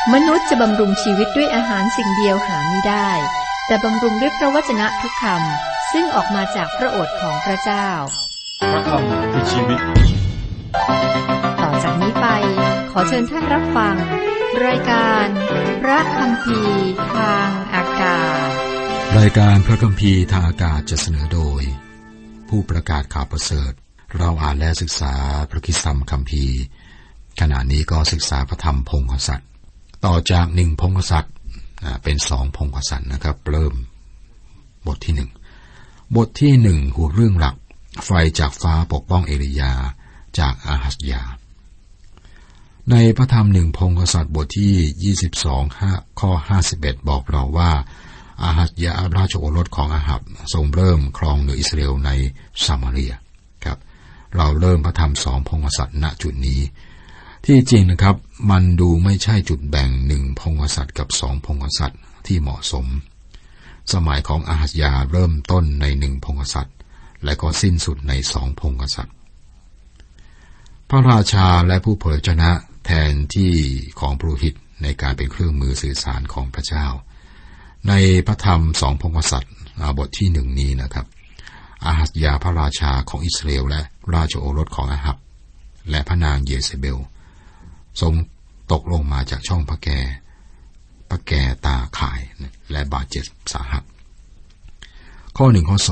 มนุษย์จะบำรุงชีวิตด้วยอาหารสิ่งเดียวหาไม่ได้แต่บำรุงด้วยพระวจนะทุกคำซึ่งออกมาจากพระโอษฐ์ของพระเจ้าพระคำคือชีวิตต่อจากนี้ไปขอเชิญท่านรับฟังรายการพระคัมภีร์ทางอากาศรายการพระคัมภีร์ทางอากาศจะเสนอโดยผู้ประกาศข่าวประเสริฐเราอ่านและศึกษาพระคัมภีร์ขณะนี้ก็ศึกษาพระธรรมพงศ์กษัตริย์ต่อจาก1พงศ์กษัตริย์เป็น2พงศ์กษัตริย์นะครับเริ่มบทที่1บทที่1หัวเรื่องหลักไฟจากฟ้าปกป้องเอลียาจากอาฮัซยาในพระธรรม1พงศ์กษัตริย์บทที่22ข้อ51บอกเราว่าอาฮัซยาราชโอรสของอาหับทรงเริ่มครองเหนืออิสราเอลในซามาเรียครับเราเริ่มพระธรรม2พงศ์กษัตริย์ณจุดนี้ที่จริงนะครับมันดูไม่ใช่จุดแบ่ง1พงศ์กษัตริย์กับ2พงศ์กษัตริย์ที่เหมาะสมสมัยของอาฮัซยาเริ่มต้นใน1พงศ์กษัตริย์และก็สิ้นสุดใน2พงศ์กษัตริย์พระราชาและผู้เผยพระชนะแทนที่ของปุโรหิตในการเป็นเครื่องมือสื่อสารของพระเจ้าในพระธรรม2พงศ์กษัตริย์บทที่1นี้นะครับอาฮัซยาพระราชาของอิสราเอลและราชโอรสของอาหับและพระนางเยเซเบลทรงตกลงมาจากช่องพระแกตาข่ายและบาดเจ็บสาหัสข้อ1ข้อ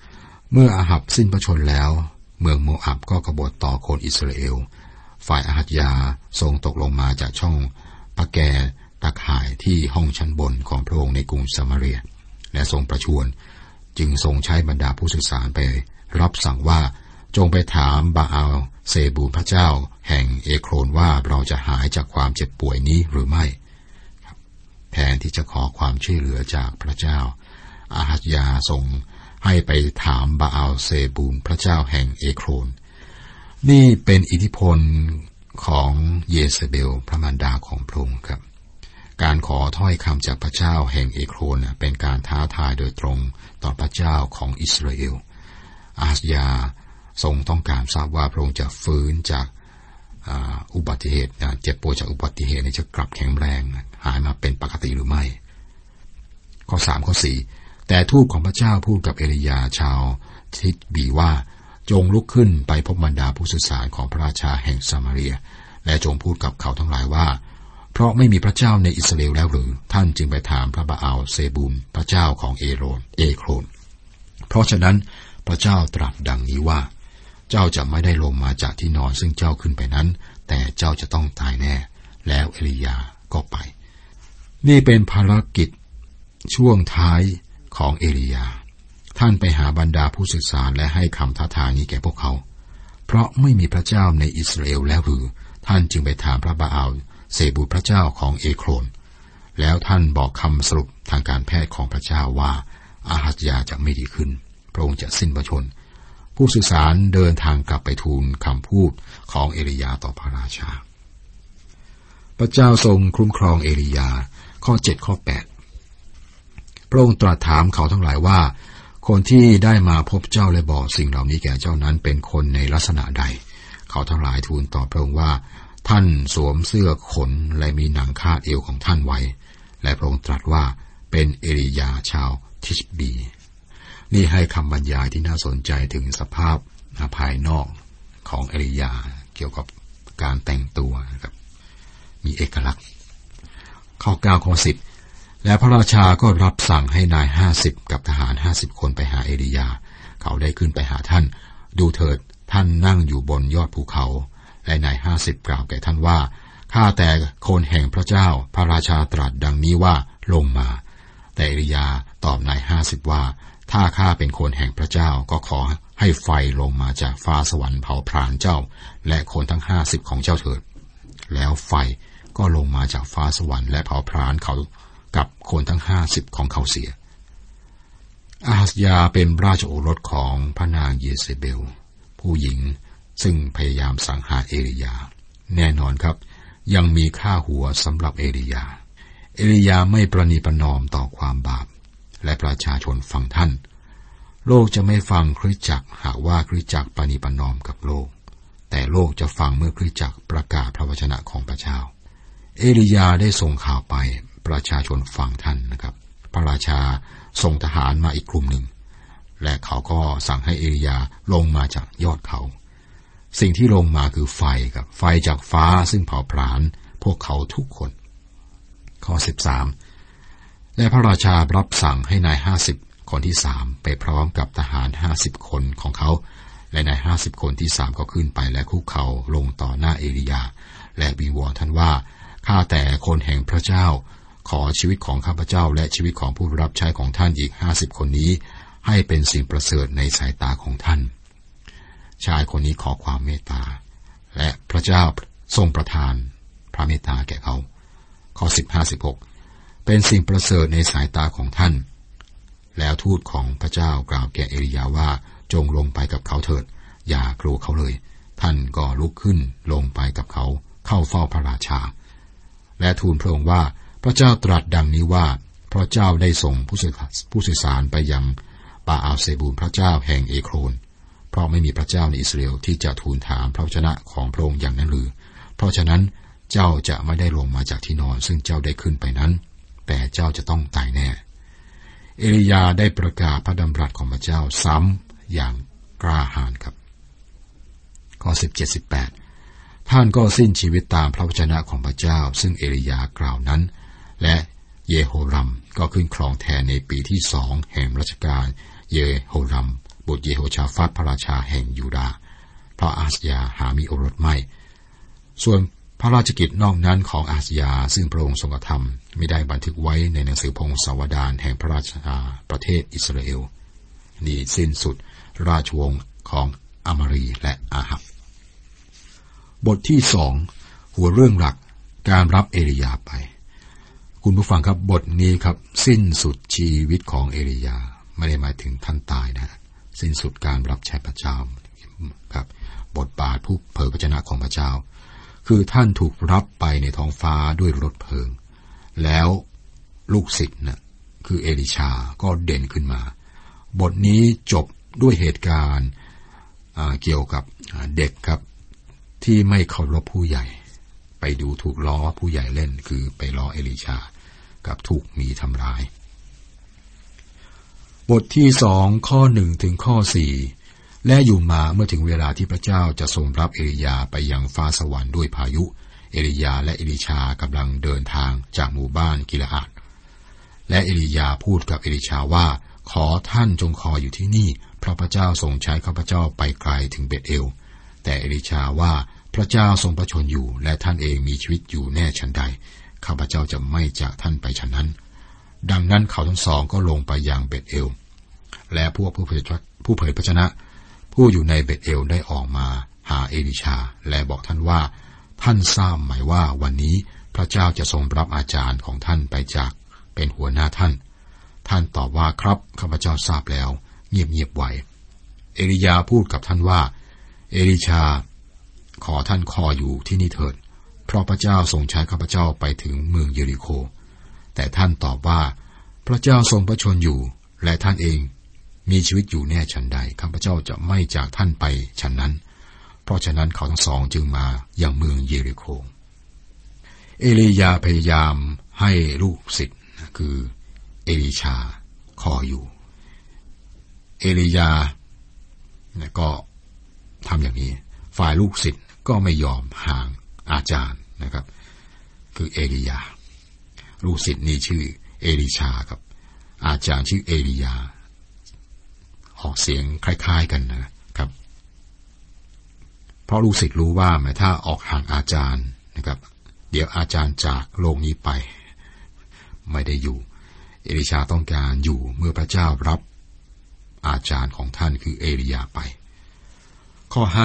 2เมื่ออาหับสิ้นพระชนแล้วเมืองโมอับก็กบฏต่อคนอิสราเอลฝ่ายอาฮัซยาทรงตกลงมาจากช่องพระแกตาข่ายที่ห้องชั้นบนของพระองค์ในกรุงซามาเรียและทรงประชวรจึงทรงใช้บรรดาผู้สื่อสารไปรับสั่งว่าจงไปถามบาอัลเซบูลพระเจ้าแห่งเอโครนว่าเราจะหายจากความเจ็บป่วยนี้หรือไม่แทนที่จะขอความช่วยเหลือจากพระเจ้าอาฮัซยาทรงให้ไปถามบาอัลเซบูลพระเจ้าแห่งเอโครนนี่เป็นอิทธิพลของเยเซเบลพระมารดาของพระองค์ครับการขอถ้อยคำจากพระเจ้าแห่งเอโครนเป็นการท้าทายโดยตรงต่อพระเจ้าของอิสราเอลอาฮัซยาทรงต้องการทราบว่าพระองค์จะฟื้นจากอุบัติเหตุเจ็บป่วยจากอุบัติเหตุจะกลับแข็งแรงหายมาเป็นปกติหรือไม่ข้อ3ข้อ4แต่ทูตของพระเจ้าพูดกับเอลียาชาวทิชบีว่าจงลุกขึ้นไปพบบรรดาผู้สื่อสารของพระราชาแห่งซามาเรียและจงพูดกับเขาทั้งหลายว่าเพราะไม่มีพระเจ้าในอิสราเอลแล้วหรือท่านจึงไปถามพระบาอัลเซบูลพระเจ้าของเอโครนเพราะฉะนั้นพระเจ้าตรัสดังนี้ว่าเจ้าจะไม่ได้ลงมาจากที่นอนซึ่งเจ้าขึ้นไปนั้นแต่เจ้าจะต้องตายแน่แล้วเอลียาก็ไปนี่เป็นภารกิจช่วงท้ายของเอลียาท่านไปหาบรรดาผู้ศึกษาและให้คำท้าทายนี้แก่พวกเขาเพราะไม่มีพระเจ้าในอิสราเอลแล้วหรือท่านจึงไปถามพระบาอัลเซบูลพระเจ้าของเอโครนแล้วท่านบอกคำสรุปทางการแพทย์ของพระเจ้าว่าอาฮัซยาจะไม่ดีขึ้นพระองค์จะสิ้นพระชนผู้สื่อสารเดินทางกลับไปทูลคำพูดของเอลียาต่อพระราชาพระเจ้าทรงคุ้มครองเอลียาข้อ7ข้อ8พระองค์ตรัสถามเขาทั้งหลายว่าคนที่ได้มาพบเจ้าและบอกสิ่งเหล่านี้แก่เจ้านั้นเป็นคนในลักษณะใดเขาทั้งหลายทูลตอบพระองค์ว่าท่านสวมเสื้อขนและมีหนังคาดเอวของท่านไว้และพระองค์ตรัสว่าเป็นเอลียาชาวทิชบีนี่ให้คำบรรยายที่น่าสนใจถึงสภาพภายนอกของเอลียาเกี่ยวกับการแต่งตัวนะครับมีเอกลักษณ์ข้อ9ข้อ10และพระราชาก็รับสั่งให้นาย50กับทหาร50คนไปหาเอลียาเขาได้ขึ้นไปหาท่านดูเถิดท่านนั่งอยู่บนยอดภูเขาและนาย50กล่าวแก่ท่านว่าข้าแต่คนแห่งพระเจ้าพระราชาตรัสดังนี้ว่าลงมาแต่เอลียาตอบนาย50ว่าถ้าข้าเป็นคนแห่งพระเจ้าก็ขอให้ไฟลงมาจากฟ้าสวรรค์เผาพรานเจ้าและคนทั้ง50ของเจ้าเถิดแล้วไฟก็ลงมาจากฟ้าสวรรค์และเผาพรานเขากับคนทั้ง50ของเขาเสียอาฮัซยาเป็นราชโอรสของพระนางเยเซเบลผู้หญิงซึ่งพยายามสังหารเอลียาแน่นอนครับยังมีค่าหัวสำหรับเอลียาไม่ประนีประนอมต่อความบาปและประชาชนฟังท่านโลกจะไม่ฟังคริสตจักรหากว่าคริสตจักรประนีประนอมกับโลกแต่โลกจะฟังเมื่อคริสตจักรประกาศพระวจนะของพระเจ้าเอลียาได้ส่งข่าวไปประชาชนฟังท่านนะครับพระราชาส่งทหารมาอีกกลุ่มหนึ่งและเขาก็สั่งให้เอลียาลงมาจากยอดเขาสิ่งที่ลงมาคือไฟครับไฟจากฟ้าซึ่งเผาผลาญพวกเขาทุกคนข้อ13และพระราชารับสั่งให้นาย50คนที่3ไปพร้อมกับทหาร50คนของเขาและนาย50คนที่3ก็ขึ้นไปและคุกเข่าลงต่อหน้าเอลียาและวิงวอนท่านว่าข้าแต่คนแห่งพระเจ้าขอชีวิตของข้าพเจ้าและชีวิตของผู้รับใช้ของท่านอีก50คนนี้ให้เป็นสิ่งประเสริฐในสายตาของท่านชายคนนี้ขอความเมตตาและพระเจ้าทรงประทานพระเมตตาแก่เขาข้อ15-16เป็นสิ่งประเสริฐในสายตาของท่านแล้วทูตของพระเจ้ากล่าวแก่เอลียาว่าจงลงไปกับเขาเถิดอย่ากลัวเขาเลยท่านก็ลุกขึ้นลงไปกับเขาเข้าเฝ้าพระราชาและทูลพระองค์ว่าพระเจ้าตรัสดังนี้ว่าพระเจ้าได้ส่งผู้สื่อสารไปยังบาอัลเซบูลพระเจ้าแห่งเอโครนเพราะไม่มีพระเจ้าในอิสราเอลที่จะทูลถามพระวจนะของพระองค์อย่างนั้นหรือเพราะฉะนั้นเจ้าจะไม่ได้ลงมาจากที่นอนซึ่งเจ้าได้ขึ้นไปนั้นแต่เจ้าจะต้องตายแน่เอลียาได้ประกาศพระดำรัสของพระเจ้าซ้ำอย่างกล้าหาญครับข้อ17-18ท่านก็สิ้นชีวิตตามพระวจนะของพระเจ้าซึ่งเอลียากล่าวนั้นและเยโฮรัมก็ขึ้นครองแทนในปีที่2แห่งรัชกาลเยโฮรัมบุตรเยโฮชาฟัตพระราชาแห่งยูดาห์เพราะอาสยาหามีโอรสไม่ส่วนพระราชกิจนอกนั้นของอาสยาซึ่งพระองค์ทรงกระทำไม่ได้บันทึกไว้ในหนังสือพงศาวดารแห่งพระราชาประเทศอิสราเอลนี่สิ้นสุดราชวงศ์ของอามารีและอาหับบทที่2หัวเรื่องหลักการรับเอลียาไปคุณผู้ฟังครับบทนี้ครับสิ้นสุดชีวิตของเอลียาไม่ได้หมายถึงท่านตายนะสิ้นสุดการรับใช้พระเจ้าครับบทบาทผู้เผยพระวจนะของพระเจ้าคือท่านถูกรับไปในท้องฟ้าด้วยรถเพลิงแล้วลูกศิษย์นะคือเอลิชาก็เด่นขึ้นมาบทนี้จบด้วยเหตุการณ์เกี่ยวกับเด็กครับที่ไม่เคารพผู้ใหญ่ไปดูถูกล้อผู้ใหญ่เล่นคือไปล้อเอลิชากับถูกมีทำร้ายบทที่2ข้อ1ถึงข้อ4และอยู่มาเมื่อถึงเวลาที่พระเจ้าจะทรงรับเอลียาไปยังฟ้าสวรรค์ด้วยพายุเอลียาและเอลิชากำลังเดินทางจากหมู่บ้านกิลอาดและเอลียาพูดกับเอลิชาว่าขอท่านจงคอยอยู่ที่นี่เพราะพระเจ้าทรงใช้ข้าพเจ้าไปไกลถึงเบธเอลแต่เอลิชาว่าพระเจ้าทรงประชนอยู่และท่านเองมีชีวิตอยู่แน่ฉันใดข้าพเจ้าจะไม่จากท่านไปฉันนั้นดังนั้นเขาทั้งสองก็ลงไปยังเบธเอลและพวกผู้เผยพระวจนะผู้อยู่ในเบธเอลได้ออกมาหาเอลิชาและบอกท่านว่าท่านทราบไหมว่าวันนี้พระเจ้าจะทรงรับอาจารย์ของท่านไปจากเป็นหัวหน้าท่านตอบว่าครับข้าพเจ้าทราบแล้วเงียบไว้เอลียาพูดกับท่านว่าเอลิชาขอท่านคอยอยู่ที่นี่เถิดเพราะพระเจ้าทรงใช้ข้าพเจ้าไปถึงเมืองเยริโคแต่ท่านตอบว่าพระเจ้าทรงพระชนอยู่และท่านเองมีชีวิตอยู่แน่ฉันใดข้าพเจ้าจะไม่จากท่านไปฉันนั้นเพราะฉะนั้นเขาทั้งสองจึงมายังเมืองเยริโคเอลียาพยายามให้ลูกศิษย์คือเอลิชาคอยอยู่เอลียาก็ทำอย่างนี้ฝ่ายลูกศิษย์ก็ไม่ยอมห่างอาจารย์นะครับคือเอลียาลูกศิษย์นี่ชื่อเอลิชาครับอาจารย์ชื่อเอลียาออกเสียงคล้ายๆกันนะครับเพราะลูกศิษย์รู้ว่าแม้ถ้าออกห่างอาจารย์นะครับเดี๋ยวอาจารย์จากโลกนี้ไปไม่ได้อยู่เอลิชาต้องการอยู่เมื่อพระเจ้ารับอาจารย์ของท่านคือเอลียาไปข้อ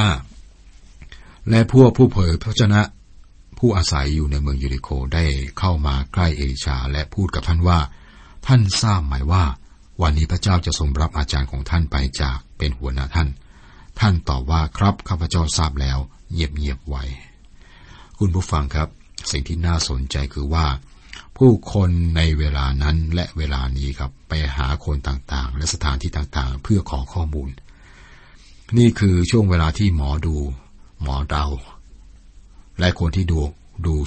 5และพวกผู้เผยพระวจนะผู้อาศัยอยู่ในเมืองเยริโคได้เข้ามาใกล้เอลิชาและพูดกับท่านว่าท่านทราบไหมว่าวันนี้พระเจ้าจะทรงรับอาจารย์ของท่านไปจากเป็นหัวหน้าท่านตอบว่าครับข้าพเจ้าทราบแล้วเงียบไว้คุณผู้ฟังครับสิ่งที่น่าสนใจคือว่าผู้คนในเวลานั้นและเวลานี้ครับไปหาคนต่างๆและสถานที่ต่างๆเพื่อขอข้อมูลนี่คือช่วงเวลาที่หมอดูหมอเดาและคนที่ดูโชค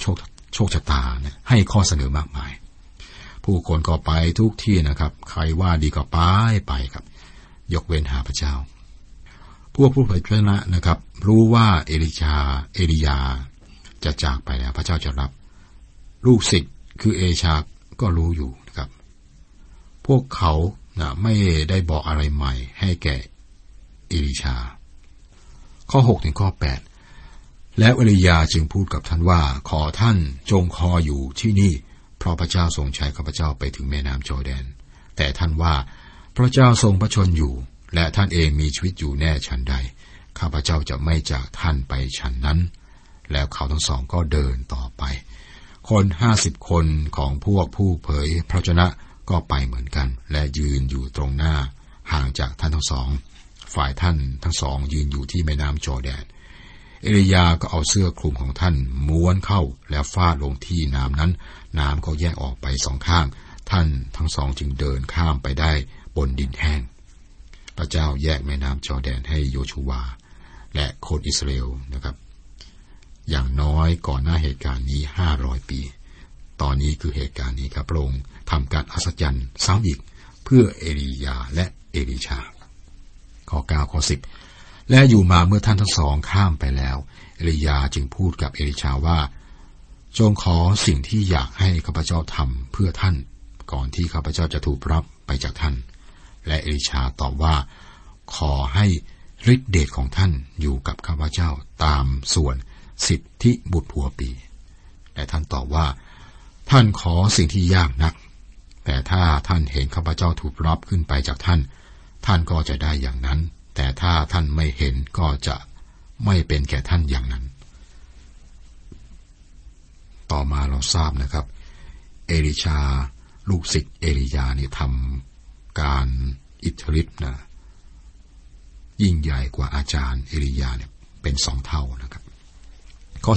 โชคชะตาให้ข้อเสนอมากมายผู้คนก็ไปทุกที่นะครับใครว่าดีก็ไปครับยกเว้นหาพระเจ้าพวกผู้เผยพระชนะนะครับรู้ว่าเอลียาจะจากไปแล้วพระเจ้าจะรับลูกศิษย์คือเอชาก็รู้อยู่นะครับพวกเขาไม่ได้บอกอะไรใหม่ให้แก่เอลิชาข้อ6ถึงข้อ8และเอลียาจึงพูดกับท่านว่าขอท่านจงคอยอยู่ที่นี่เพราะพระเจ้าทรงใช้ข้าพเจ้าไปถึงแม่น้ำจอร์แดนแต่ท่านว่าพระเจ้าทรงพระชนอยู่และท่านเองมีชีวิตอยู่แน่ฉันใดข้าพเจ้าจะไม่จากท่านไปฉันนั้นแล้วเขาทั้งสองก็เดินต่อไปคน50 คนของพวกผู้เผยพระวจนะก็ไปเหมือนกันและยืนอยู่ตรงหน้าห่างจากท่านทั้งสองฝ่ายท่านทั้งสองยืนอยู่ที่แม่น้ำจอร์แดนเอลียาก็เอาเสื้อคลุมของท่านม้วนเข้าแล้วฟาดลงที่น้ำนั้นน้ำก็แยกออกไปสองข้างท่านทั้งสองจึงเดินข้ามไปได้บนดินแห้งพระเจ้าแยกแม่น้ำจอร์แดนให้โยชูวาและคนอิสราเอลนะครับอย่างน้อยก่อนหน้าเหตุการณ์นี้500 ปีตอนนี้คือเหตุการณ์นี้ครับพระองค์ทำการอัศจรรย์ซ้ำอีกเพื่อเอลียาและเอลิชาข้อ9ข้อ10และอยู่มาเมื่อท่านทั้งสองข้ามไปแล้วเอลียาจึงพูดกับเอลิชาว่าจงขอสิ่งที่อยากให้ข้าพเจ้าทำเพื่อท่านก่อนที่ข้าพเจ้าจะถูกรับไปจากท่านและเอลิชาตอบว่าขอให้ฤทธิเดชของท่านอยู่กับข้าพเจ้าตามส่วน10 ที่บุตรหัวปีและท่านตอบว่าท่านขอสิ่งที่ยากนักแต่ถ้าท่านเห็นข้าพเจ้าถูกรับขึ้นไปจากท่านท่านก็จะได้อย่างนั้นแต่ถ้าท่านไม่เห็นก็จะไม่เป็นแก่ท่านอย่างนั้นต่อมาเราทราบนะครับเอลิชาลูกศิษย์เอลียานี่ทำการอิทธิฤทธิ์ยิ่งใหญ่กว่าอาจารย์เอลียาเนี่ยเป็น2 เท่านะครับข้อ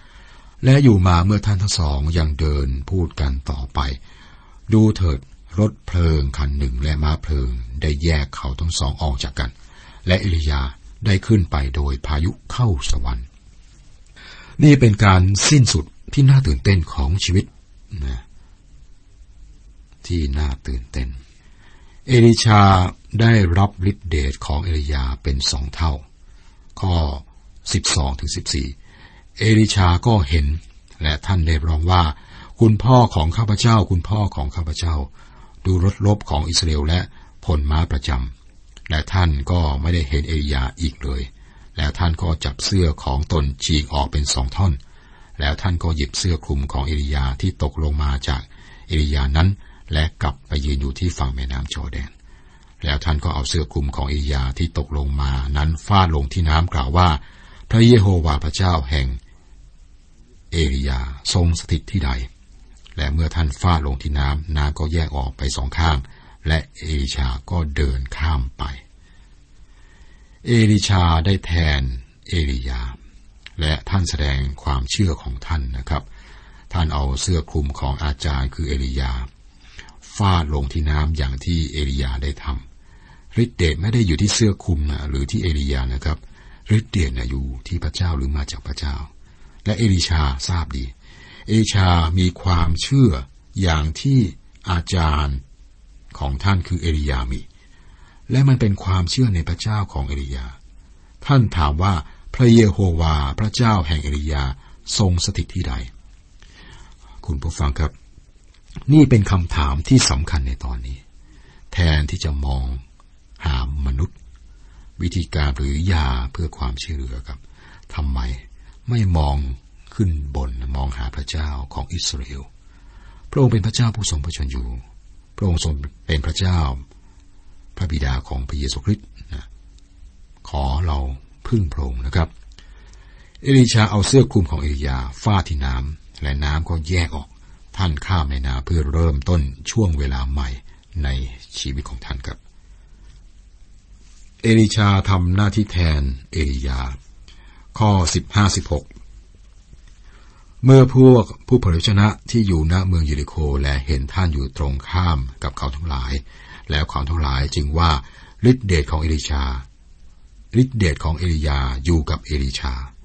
11และอยู่มาเมื่อท่านทั้งสองยังเดินพูดกันต่อไปดูเถิดรถเพลิงคันหนึ่งและม้าเพลิงได้แยกเขาทั้งสองออกจากกันและเอลียาได้ขึ้นไปโดยพายุเข้าสวรรค์นี่เป็นการสิ้นสุดที่น่าตื่นเต้นของชีวิตนะที่น่าตื่นเต้นเอลิชาได้รับฤทธิเดชของเอลียาเป็น2 เท่าข้อ12ถึง14เอลิชาก็เห็นและท่านได้ร้องว่าคุณพ่อของข้าพเจ้าคุณพ่อของข้าพเจ้าดูรถรบของอิสราเอลและพลม้าประจำและท่านก็ไม่ได้เห็นเอลียาอีกเลยแล้วท่านก็จับเสื้อของตนฉีกออกเป็น2 ท่อนแล้วท่านก็หยิบเสื้อคลุมของเอลียาที่ตกลงมาจากเอลียานั้นและกลับไปยืนอยู่ที่ฝั่งแม่น้ำจอร์แดนแล้วท่านก็เอาเสื้อคลุมของเอลียาที่ตกลงมานั้นฟาดลงที่น้ำกล่าวว่าพระเยโฮวาห์พระเจ้าแห่งเอลียาทรงสถิตที่ใดและเมื่อท่านฟาดลงที่น้ำก็แยกออกไป2 ข้างและเอลิชาก็เดินข้ามไปเอลิชาได้แทนเอลียาและท่านแสดงความเชื่อของท่านนะครับท่านเอาเสื้อคลุมของอาจารย์คือเอลียาฟาดลงที่น้ำอย่างที่เอลียาได้ทำฤทธิ์เดชไม่ได้อยู่ที่เสื้อคลุมหรือที่เอลียานะครับฤทธิ์เดชอยู่ที่พระเจ้าหรือมาจากพระเจ้าและเอลิชาทราบดีเอลิชามีความเชื่ออย่างที่อาจารย์ของท่านคือเอลียามีและมันเป็นความเชื่อในพระเจ้าของเอลียาท่านถามว่าพระเยโฮวาห์พระเจ้าแห่งเอลียาทรงสถิตที่ใดคุณผู้ฟังครับนี่เป็นคำถามที่สำคัญในตอนนี้แทนที่จะมองหามนุษย์วิธีการหรือยาเพื่อความช่วยเหลือครับทำไมไม่มองขึ้นบนมองหาพระเจ้าของอิสราเอลพระองค์เป็นพระเจ้าผู้ทรงพระชนอยู่พระองค์ทรงเป็นพระเจ้าพระบิดาของพระเยซูคริสต์ขอเราพึ่งพระองค์นะครับเอลิชาเอาเสื้อคลุมของเอลียาฟาดที่น้ำและน้ำก็แยกออกท่านข้ามแม่น้ำเพื่อเริ่มต้นช่วงเวลาใหม่ในชีวิตของท่านครับเอลิชาทำหน้าที่แทนเอลียาข้อ15-16เมื่อพวกผู้เผยพระชนะที่อยู่ณเมืองเยริโคและเห็นท่านอยู่ตรงข้ามกับเขาทั้งหลายแล้วเขาทั้งหลายจึงว่าฤทธิเดชของเอลิยาอยู่กับเอลิชา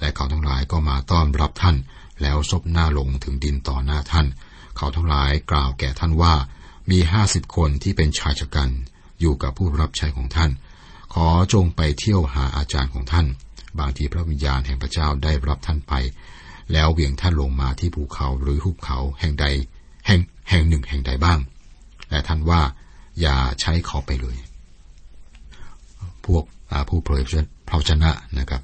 และเขาทั้งหลายก็มาต้อนรับท่านแล้วซบหน้าลงถึงดินต่อหน้าท่านเขาทั้งหลายกล่าวแก่ท่านว่ามี50 คนที่เป็นชายชะกันอยู่กับผู้รับใช้ของท่านขอจงไปเที่ยวหาอาจารย์ของท่านบางทีพระวิญญาณแห่งพระเจ้าได้รับท่านไปแล้วเหวี่ยงท่านลงมาที่ภูเขาหรือหุบเขาแห่งใดแห่งหนึ่งแห่งใดบ้างและท่านว่าอย่าใช้เขาไปเลยพวกผู้เผยพระวจนะนะครับ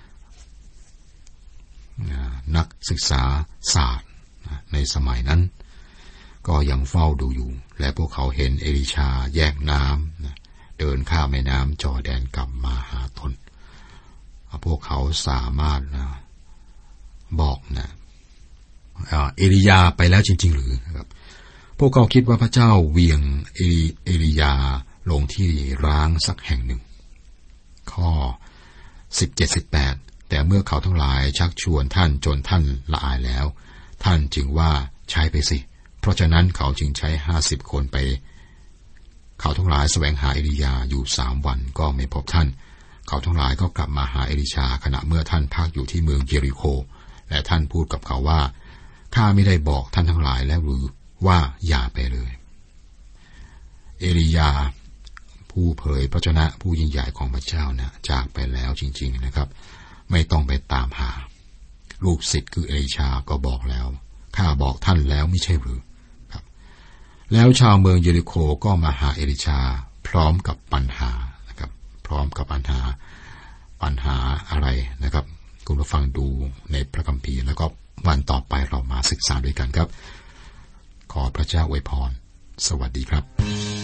นักศึกษาศาสตร์ในสมัยนั้นก็ยังเฝ้าดูอยู่และพวกเขาเห็นเอลีชาแยกน้ำเดินข้ามแม่น้ำจอร์แดนกลับมาหาตนพวกเขาสามารถบอกเอลียาไปแล้วจริงๆหรือครับพวกเขาคิดว่าพระเจ้าเวียงเอลียาลงที่ร้างสักแห่งหนึ่งข้อ 17-18 แต่เมื่อเขาทั้งหลายชักชวนท่านจนท่านละอายแล้วท่านจึงว่าใช้ไปสิเพราะฉะนั้นเขาจึงใช้50 คนไปเขาทั้งหลายแสวงหาเอลียาอยู่3 วันก็ไม่พบท่านเขาทั้งหลายก็กลับมาหาเอลิชาขณะเมื่อท่านพักอยู่ที่เมืองเยริโคและท่านพูดกับเขาว่าข้าไม่ได้บอกท่านทั้งหลายแล้วหรือว่าอย่าไปเลยเอลียาผู้เผยพระวจนะผู้ยิ่งใหญ่ของพระเจ้าจากไปแล้วจริงๆนะครับไม่ต้องไปตามหาลูกศิษย์คือเอลิชาก็บอกแล้วข้าบอกท่านแล้วไม่ใช่หรือครับแล้วชาวเมืองเยริโคก็มาหาเอลิชาพร้อมกับปัญหานะครับพร้อมกับปัญหาอะไรนะครับคุณผู้ฟังดูในพระคัมภีร์แล้วก็วันต่อไปเรามาศึกษาด้วยกันครับขอพระเจ้าอวยพรสวัสดีครับ